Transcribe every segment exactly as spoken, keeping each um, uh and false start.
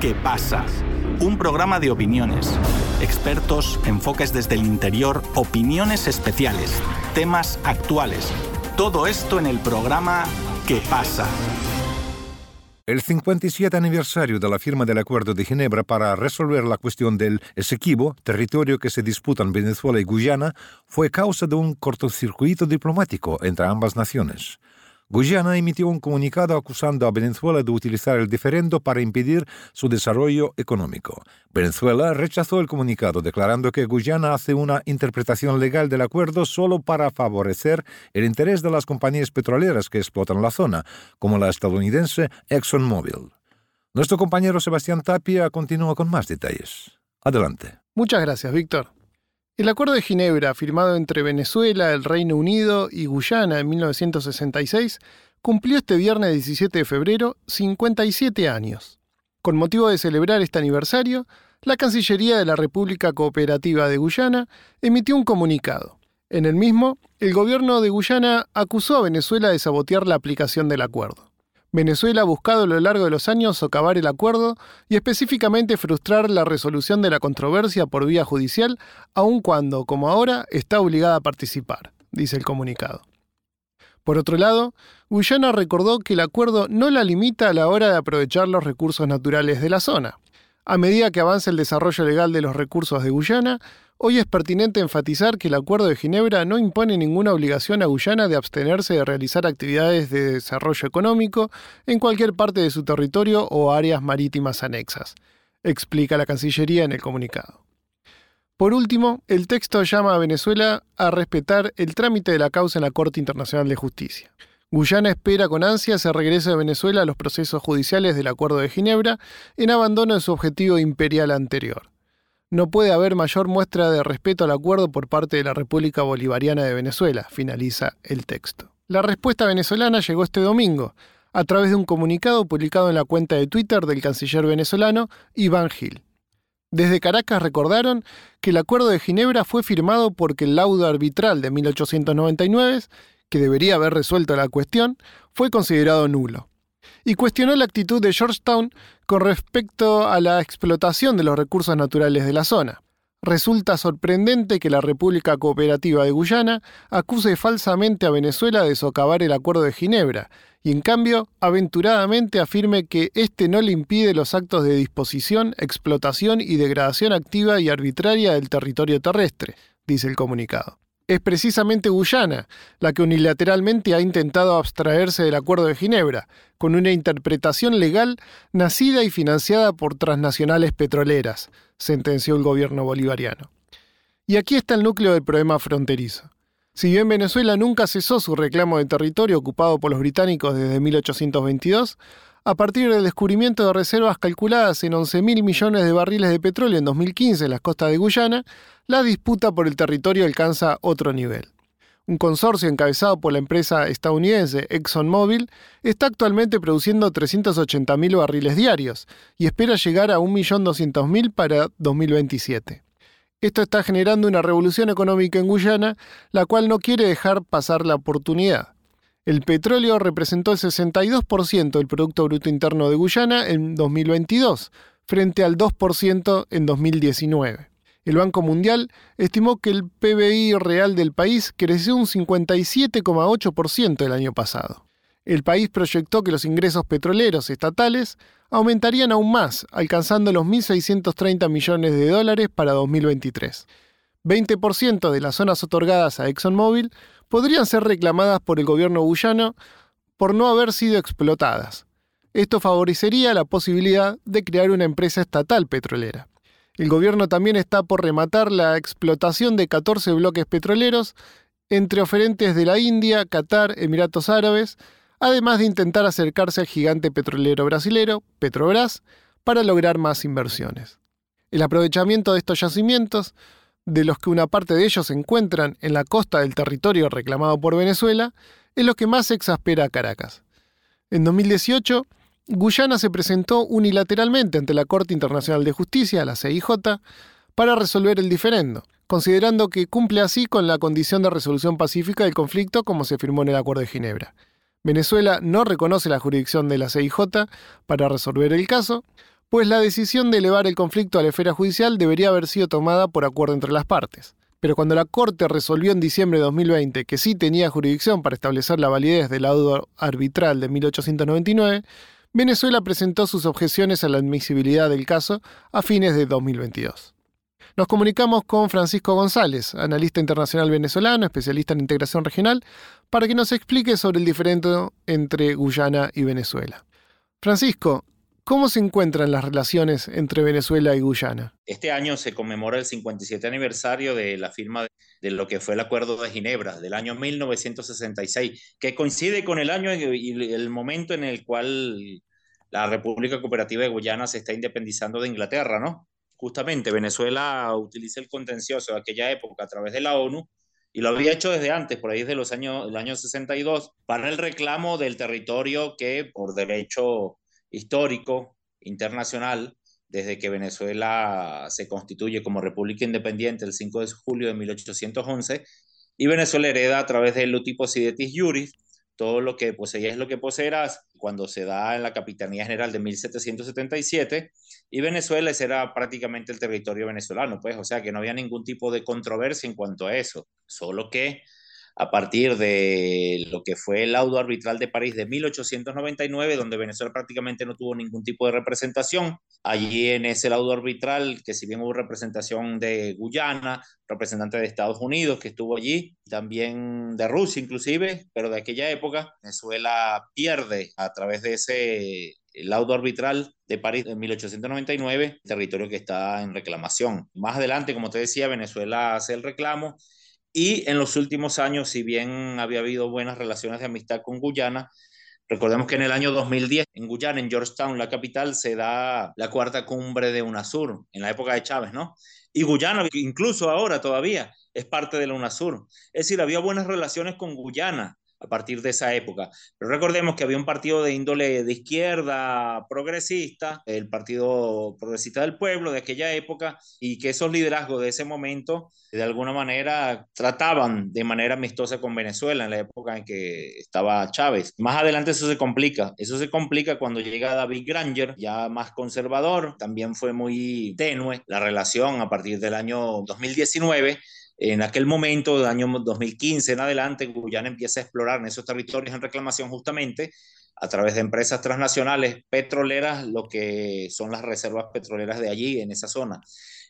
¿Qué pasa? Un programa de opiniones, expertos, enfoques desde el interior, opiniones especiales, temas actuales. Todo esto en el programa ¿Qué pasa? El cincuenta y siete aniversario de la firma del Acuerdo de Ginebra para resolver la cuestión del Esequibo, territorio que se disputan Venezuela y Guyana, fue causa de un cortocircuito diplomático entre ambas naciones. Guyana emitió un comunicado acusando a Venezuela de utilizar el diferendo para impedir su desarrollo económico. Venezuela rechazó el comunicado, declarando que Guyana hace una interpretación legal del acuerdo solo para favorecer el interés de las compañías petroleras que explotan la zona, como la estadounidense ExxonMobil. Nuestro compañero Sebastián Tapia continúa con más detalles. Adelante. Muchas gracias, Víctor. El Acuerdo de Ginebra, firmado entre Venezuela, el Reino Unido y Guyana en mil novecientos sesenta y seis, cumplió este viernes diecisiete de febrero cincuenta y siete años. Con motivo de celebrar este aniversario, la Cancillería de la República Cooperativa de Guyana emitió un comunicado. En el mismo, el gobierno de Guyana acusó a Venezuela de sabotear la aplicación del acuerdo. Venezuela ha buscado a lo largo de los años socavar el acuerdo y específicamente frustrar la resolución de la controversia por vía judicial, aun cuando, como ahora, está obligada a participar, dice el comunicado. Por otro lado, Guyana recordó que el acuerdo no la limita a la hora de aprovechar los recursos naturales de la zona. A medida que avanza el desarrollo legal de los recursos de Guyana, hoy es pertinente enfatizar que el Acuerdo de Ginebra no impone ninguna obligación a Guyana de abstenerse de realizar actividades de desarrollo económico en cualquier parte de su territorio o áreas marítimas anexas, explica la Cancillería en el comunicado. Por último, el texto llama a Venezuela a respetar el trámite de la causa en la Corte Internacional de Justicia. Guyana espera con ansias el regreso de Venezuela a los procesos judiciales del Acuerdo de Ginebra en abandono de su objetivo imperial anterior. No puede haber mayor muestra de respeto al acuerdo por parte de la República Bolivariana de Venezuela, finaliza el texto. La respuesta venezolana llegó este domingo, a través de un comunicado publicado en la cuenta de Twitter del canciller venezolano Iván Gil. Desde Caracas recordaron que el Acuerdo de Ginebra fue firmado porque el laudo arbitral de mil ochocientos noventa y nueve, que debería haber resuelto la cuestión, fue considerado nulo. Y cuestionó la actitud de Georgetown con respecto a la explotación de los recursos naturales de la zona. Resulta sorprendente que la República Cooperativa de Guyana acuse falsamente a Venezuela de socavar el Acuerdo de Ginebra y, en cambio, aventuradamente afirme que éste no le impide los actos de disposición, explotación y degradación activa y arbitraria del territorio terrestre, dice el comunicado. Es precisamente Guyana la que unilateralmente ha intentado abstraerse del Acuerdo de Ginebra, con una interpretación legal nacida y financiada por transnacionales petroleras, sentenció el gobierno bolivariano. Y aquí está el núcleo del problema fronterizo. Si bien Venezuela nunca cesó su reclamo de territorio ocupado por los británicos desde mil ochocientos veintidós, a partir del descubrimiento de reservas calculadas en once mil millones de barriles de petróleo en dos mil quince en las costas de Guyana, la disputa por el territorio alcanza otro nivel. Un consorcio encabezado por la empresa estadounidense ExxonMobil está actualmente produciendo trescientos ochenta mil barriles diarios y espera llegar a un millón doscientos mil para dos mil veintisiete. Esto está generando una revolución económica en Guyana, la cual no quiere dejar pasar la oportunidad. El petróleo representó el sesenta y dos por ciento del Producto Bruto Interno de Guyana en dos mil veintidós, frente al dos por ciento en dos mil diecinueve. El Banco Mundial estimó que el P B I real del país creció un cincuenta y siete coma ocho por ciento el año pasado. El país proyectó que los ingresos petroleros estatales aumentarían aún más, alcanzando los mil seiscientos treinta millones de dólares para dos mil veintitrés. veinte por ciento de las zonas otorgadas a ExxonMobil podrían ser reclamadas por el gobierno guyano por no haber sido explotadas. Esto favorecería la posibilidad de crear una empresa estatal petrolera. El gobierno también está por rematar la explotación de catorce bloques petroleros entre oferentes de la India, Qatar, Emiratos Árabes, además de intentar acercarse al gigante petrolero brasilero, Petrobras, para lograr más inversiones. El aprovechamiento de estos yacimientos, de los que una parte de ellos se encuentran en la costa del territorio reclamado por Venezuela, es lo que más exaspera a Caracas. En dos mil dieciocho, Guyana se presentó unilateralmente ante la Corte Internacional de Justicia, la C I J, para resolver el diferendo, considerando que cumple así con la condición de resolución pacífica del conflicto como se firmó en el Acuerdo de Ginebra. Venezuela no reconoce la jurisdicción de la C I J para resolver el caso, pues la decisión de elevar el conflicto a la esfera judicial debería haber sido tomada por acuerdo entre las partes. Pero cuando la Corte resolvió en diciembre de dos mil veinte que sí tenía jurisdicción para establecer la validez del laudo arbitral de mil ochocientos noventa y nueve, Venezuela presentó sus objeciones a la admisibilidad del caso a fines de dos mil veintidós. Nos comunicamos con Francisco González, analista internacional venezolano, especialista en integración regional, para que nos explique sobre el diferendo entre Guyana y Venezuela. Francisco, ¿cómo se encuentran las relaciones entre Venezuela y Guyana? Este año se conmemora el cincuenta y siete aniversario de la firma de lo que fue el Acuerdo de Ginebra del año mil novecientos sesenta y seis, que coincide con el año y el momento en el cual la República Cooperativa de Guyana se está independizando de Inglaterra, ¿no? Justamente Venezuela utiliza el contencioso de aquella época a través de la ONU, y lo había hecho desde antes, por ahí desde los años, el año sesenta y dos, para el reclamo del territorio que por derecho histórico internacional, desde que Venezuela se constituye como república independiente el cinco de julio de mil ochocientos once, y Venezuela hereda a través del uti possidetis iuris todo lo que poseías es lo que poseerás, cuando se da en la Capitanía General de mil setecientos setenta y siete, y Venezuela ese era prácticamente el territorio venezolano, pues, o sea que no había ningún tipo de controversia en cuanto a eso, solo que a partir de lo que fue el laudo arbitral de París de mil ochocientos noventa y nueve, donde Venezuela prácticamente no tuvo ningún tipo de representación. Allí en ese laudo arbitral, que si bien hubo representación de Guyana, representante de Estados Unidos que estuvo allí, también de Rusia inclusive, pero de aquella época, Venezuela pierde a través de ese laudo arbitral de París de mil ochocientos noventa y nueve, territorio que está en reclamación. Más adelante, como te decía, Venezuela hace el reclamo. Y en los últimos años, si bien había habido buenas relaciones de amistad con Guyana, recordemos que en el año dos mil diez, en Guyana, en Georgetown, la capital, se da la cuarta cumbre de UNASUR, en la época de Chávez, ¿no? Y Guyana, incluso ahora todavía, es parte de la UNASUR. Es decir, había buenas relaciones con Guyana a partir de esa época. Pero recordemos que había un partido de índole de izquierda progresista, el Partido Progresista del Pueblo de aquella época, y que esos liderazgos de ese momento, de alguna manera, trataban de manera amistosa con Venezuela en la época en que estaba Chávez. Más adelante eso se complica. Eso se complica cuando llega David Granger, ya más conservador. También fue muy tenue la relación a partir del año dos mil diecinueve. En aquel momento, del año dos mil quince en adelante, Guyana empieza a explorar en esos territorios en reclamación justamente a través de empresas transnacionales petroleras, lo que son las reservas petroleras de allí, en esa zona.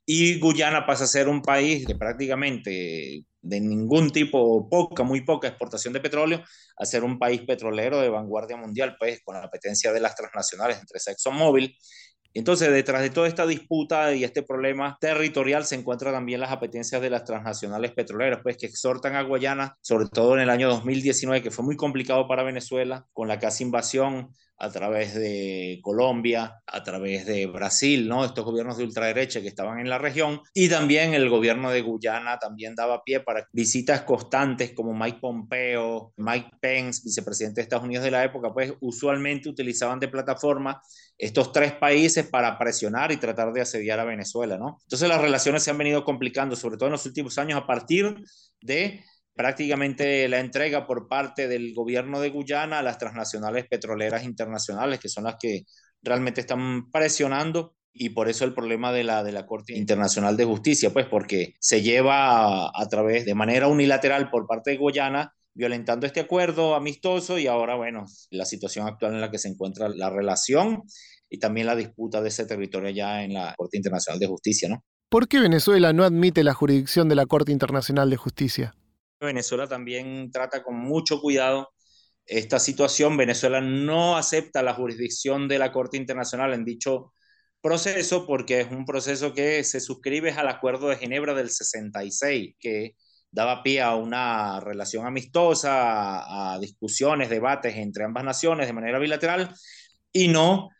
Y Guyana pasa a ser un país de prácticamente de ningún tipo, poca, muy poca exportación de petróleo, a ser un país petrolero de vanguardia mundial, pues con la apetencia de las transnacionales, entre ExxonMobil. Entonces, detrás de toda esta disputa y este problema territorial se encuentran también las apetencias de las transnacionales petroleras, pues que exhortan a Guyana, sobre todo en el año dos mil diecinueve, que fue muy complicado para Venezuela, con la casi invasión a través de Colombia, a través de Brasil, ¿no? Estos gobiernos de ultraderecha que estaban en la región, y también el gobierno de Guyana también daba pie para visitas constantes como Mike Pompeo, Mike Pence, vicepresidente de Estados Unidos de la época, pues usualmente utilizaban de plataforma estos tres países para presionar y tratar de asediar a Venezuela, ¿no? Entonces las relaciones se han venido complicando, sobre todo en los últimos años, a partir de prácticamente la entrega por parte del gobierno de Guyana a las transnacionales petroleras internacionales, que son las que realmente están presionando, y por eso el problema de la, de la Corte Internacional de Justicia, pues porque se lleva a, a través de manera unilateral por parte de Guyana, violentando este acuerdo amistoso, y ahora, bueno, la situación actual en la que se encuentra la relación y también la disputa de ese territorio ya en la Corte Internacional de Justicia, ¿no? ¿Por qué Venezuela no admite la jurisdicción de la Corte Internacional de Justicia? Venezuela también trata con mucho cuidado esta situación. Venezuela no acepta la jurisdicción de la Corte Internacional en dicho proceso porque es un proceso que se suscribe al Acuerdo de Ginebra del sesenta y seis, que daba pie a una relación amistosa, a, a discusiones, debates entre ambas naciones de manera bilateral, y no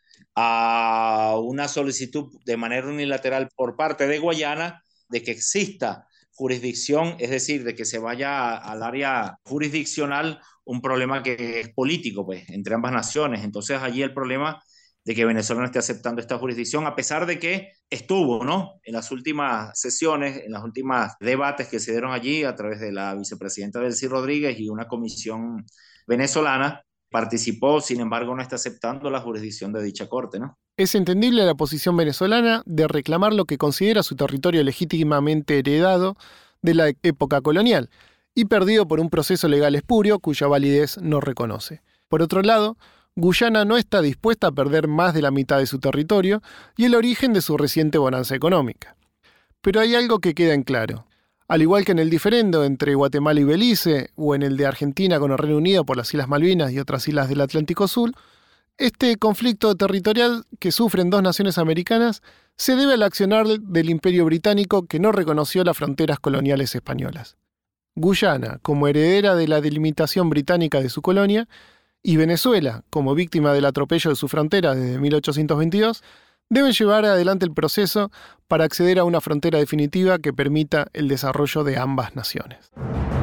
a una solicitud de manera unilateral por parte de Guyana de que exista jurisdicción, es decir, de que se vaya al área jurisdiccional, un problema que es político, pues, entre ambas naciones. Entonces allí el problema de que Venezuela no esté aceptando esta jurisdicción, a pesar de que estuvo, ¿no?, en las últimas sesiones, en los últimos debates que se dieron allí a través de la vicepresidenta Delcy Rodríguez y una comisión venezolana, participó, sin embargo no está aceptando la jurisdicción de dicha corte, ¿no? Es entendible la posición venezolana de reclamar lo que considera su territorio legítimamente heredado de la época colonial y perdido por un proceso legal espurio cuya validez no reconoce. Por otro lado, Guyana no está dispuesta a perder más de la mitad de su territorio y el origen de su reciente bonanza económica. Pero hay algo que queda en claro. Al igual que en el diferendo entre Guatemala y Belice, o en el de Argentina con el Reino Unido por las Islas Malvinas y otras islas del Atlántico Sur, este conflicto territorial que sufren dos naciones americanas se debe al accionar del Imperio Británico que no reconoció las fronteras coloniales españolas. Guyana, como heredera de la delimitación británica de su colonia, y Venezuela, como víctima del atropello de su frontera desde mil ochocientos veintidós, deben llevar adelante el proceso para acceder a una frontera definitiva que permita el desarrollo de ambas naciones.